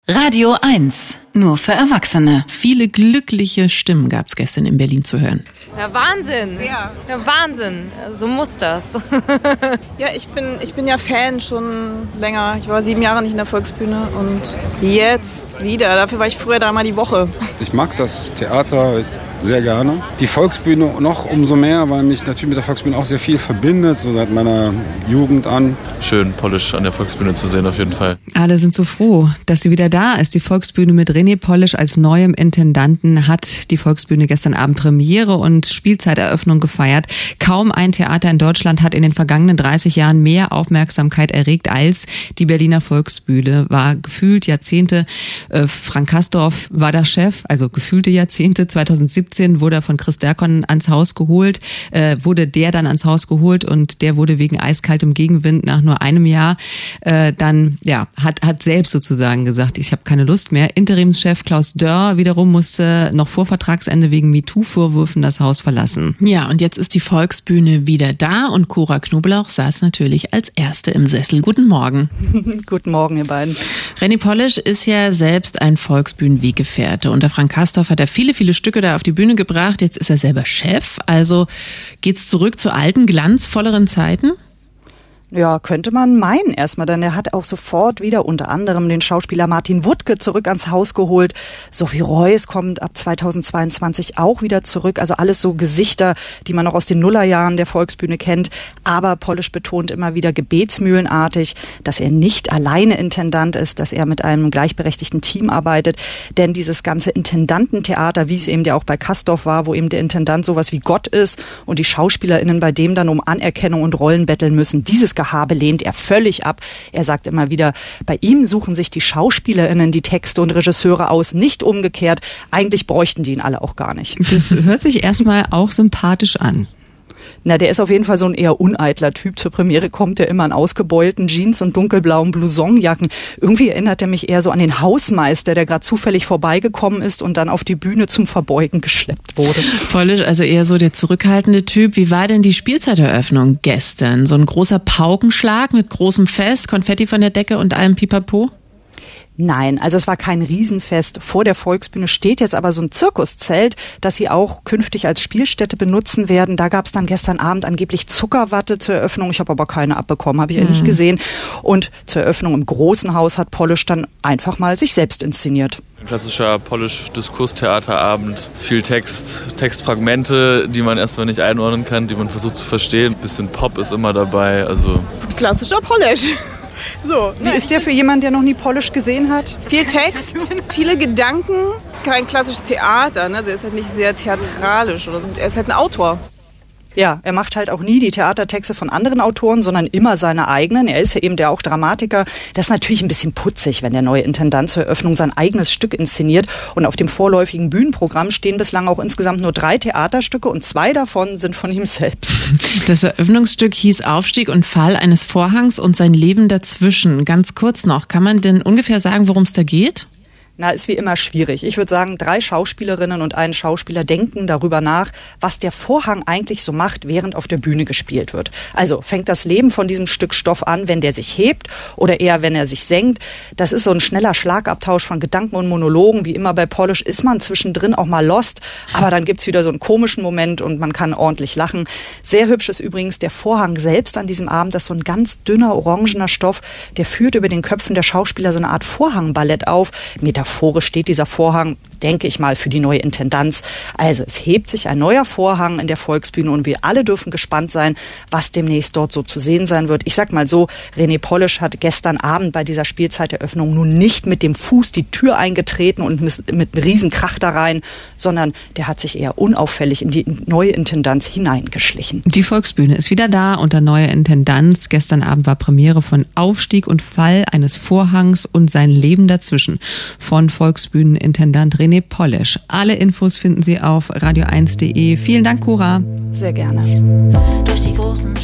Radio 1, nur für Erwachsene. Viele glückliche Stimmen gab es gestern in Berlin zu hören. Ja, Wahnsinn. Sehr. Ja, Wahnsinn. So muss das. Ja, ich bin ja Fan schon länger. Ich war 7 Jahre nicht in der Volksbühne und jetzt wieder. Dafür war ich früher da mal die Woche. Ich mag das Theater sehr gerne. Die Volksbühne noch umso mehr, weil mich natürlich mit der Volksbühne auch sehr viel verbindet, so seit meiner Jugend an. Schön, Polish an der Volksbühne zu sehen, auf jeden Fall. Alle sind so froh, dass sie wieder da ist. Die Volksbühne mit René Polish als neuem Intendanten hat die Volksbühne gestern Abend Premiere und Spielzeiteröffnung gefeiert. Kaum ein Theater in Deutschland hat in den vergangenen 30 Jahren mehr Aufmerksamkeit erregt als die Berliner Volksbühne. War gefühlt Jahrzehnte, Frank Castorf war der Chef, also gefühlte Jahrzehnte. 2017 wurde er von Chris Derkon ans Haus geholt, und der wurde wegen eiskaltem Gegenwind nach nur einem Jahr hat selbst sozusagen gesagt, ich habe keine Lust mehr. Interimschef Klaus Dörr wiederum musste noch vor Vertragsende wegen MeToo-Vorwürfen das Haus verlassen. Ja, und jetzt ist die Volksbühne wieder da und Cora Knoblauch saß natürlich als Erste im Sessel. Guten Morgen. Guten Morgen, ihr beiden. René Polish ist ja selbst ein Volksbühnenweggefährte. Unter Frank Castorf hat er viele, viele Stücke da auf die Bühne gebracht. Jetzt ist er selber Chef. Also geht's zurück zu alten, glanzvolleren Zeiten? Ja, könnte man meinen erstmal, denn er hat auch sofort wieder unter anderem den Schauspieler Martin Wuttke zurück ans Haus geholt. Sophie Reuss kommt ab 2022 auch wieder zurück. Also alles so Gesichter, die man noch aus den Nullerjahren der Volksbühne kennt. Aber Polish betont immer wieder gebetsmühlenartig, dass er nicht alleine Intendant ist, dass er mit einem gleichberechtigten Team arbeitet. Denn dieses ganze Intendantentheater, wie es eben ja auch bei Castorf war, wo eben der Intendant sowas wie Gott ist und die SchauspielerInnen bei dem dann um Anerkennung und Rollen betteln müssen, dieses Gehabe lehnt er völlig ab. Er sagt immer wieder, bei ihm suchen sich die SchauspielerInnen die Texte und Regisseure aus, nicht umgekehrt. Eigentlich bräuchten die ihn alle auch gar nicht. Das hört sich erstmal auch sympathisch an. Na, der ist auf jeden Fall so ein eher uneitler Typ. Zur Premiere kommt er immer in ausgebeulten Jeans und dunkelblauen Blousonjacken. Irgendwie erinnert er mich eher so an den Hausmeister, der gerade zufällig vorbeigekommen ist und dann auf die Bühne zum Verbeugen geschleppt wurde. Polish, also eher so der zurückhaltende Typ. Wie war denn die Spielzeiteröffnung gestern? So ein großer Paukenschlag mit großem Fest, Konfetti von der Decke und allem Pipapo? Nein, also es war kein Riesenfest. Vor der Volksbühne steht jetzt aber so ein Zirkuszelt, das sie auch künftig als Spielstätte benutzen werden. Da gab es dann gestern Abend angeblich Zuckerwatte zur Eröffnung. Ich habe aber keine abbekommen, habe ich ja nicht gesehen. Und zur Eröffnung im großen Haus hat Polish dann einfach mal sich selbst inszeniert. Ein klassischer Polish-Diskurstheaterabend. Viel Text, Textfragmente, die man erstmal nicht einordnen kann, die man versucht zu verstehen. Ein bisschen Pop ist immer dabei. Also Klassischer Polish. So, wie ist der für jemanden, der noch nie Polish gesehen hat? Viel Text, viele Gedanken, kein klassisches Theater. Ne? Also er ist halt nicht sehr theatralisch. Er ist halt ein Autor. Ja, er macht halt auch nie die Theatertexte von anderen Autoren, sondern immer seine eigenen. Er ist ja eben der auch Dramatiker. Das ist natürlich ein bisschen putzig, wenn der neue Intendant zur Eröffnung sein eigenes Stück inszeniert. Und auf dem vorläufigen Bühnenprogramm stehen bislang auch insgesamt nur 3 Theaterstücke und 2 davon sind von ihm selbst. Das Eröffnungsstück hieß Aufstieg und Fall eines Vorhangs und sein Leben dazwischen. Ganz kurz noch, kann man denn ungefähr sagen, worum es da geht? Na, ist wie immer schwierig. Ich würde sagen, 3 Schauspielerinnen und ein Schauspieler denken darüber nach, was der Vorhang eigentlich so macht, während auf der Bühne gespielt wird. Also fängt das Leben von diesem Stück Stoff an, wenn der sich hebt oder eher, wenn er sich senkt. Das ist so ein schneller Schlagabtausch von Gedanken und Monologen. Wie immer bei Polish ist man zwischendrin auch mal lost, aber dann gibt's wieder so einen komischen Moment und man kann ordentlich lachen. Sehr hübsch ist übrigens der Vorhang selbst an diesem Abend. Das ist so ein ganz dünner, orangener Stoff, der führt über den Köpfen der Schauspieler so eine Art Vorhangballett auf. Metaphorisch steht dieser Vorhang, denke ich mal, für die neue Intendanz. Also es hebt sich ein neuer Vorhang in der Volksbühne und wir alle dürfen gespannt sein, was demnächst dort so zu sehen sein wird. Ich sag mal so, René Polish hat gestern Abend bei dieser Spielzeiteröffnung nun nicht mit dem Fuß die Tür eingetreten und mit einem riesen Krach da rein, sondern der hat sich eher unauffällig in die neue Intendanz hineingeschlichen. Die Volksbühne ist wieder da unter neuer Intendanz. Gestern Abend war Premiere von Aufstieg und Fall eines Vorhangs und sein Leben dazwischen von Volksbühnenintendant René Polish. Alle Infos finden Sie auf radio1.de. Vielen Dank, Cora. Sehr gerne. Durch die großen